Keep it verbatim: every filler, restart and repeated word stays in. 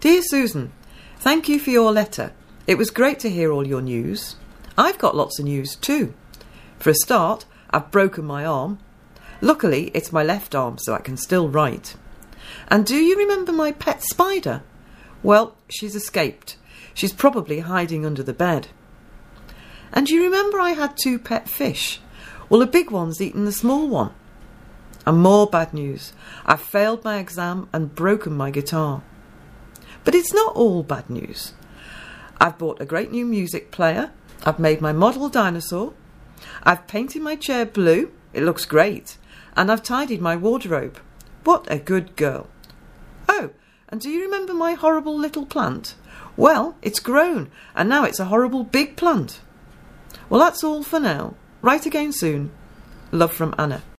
Dear Susan, thank you for your letter. It was great to hear all your news. I've got lots of news too. For a start, I've broken my arm. Luckily, it's my left arm, so I can still write. And do you remember my pet spider? Well, she's escaped. She's probably hiding under the bed. And do you remember I had two pet fish? Well, the big one's eaten the small one. And more bad news. I've failed my exam and broken my guitar. But it's not all bad news. I've bought a great new music player. I've made my model dinosaur. I've painted my chair blue. It looks great. And I've tidied my wardrobe. What a good girl. Oh, and do you remember my horrible little plant? Well, it's grown, and now it's a horrible big plant. Well, that's all for now. Write again soon. Love from Anna.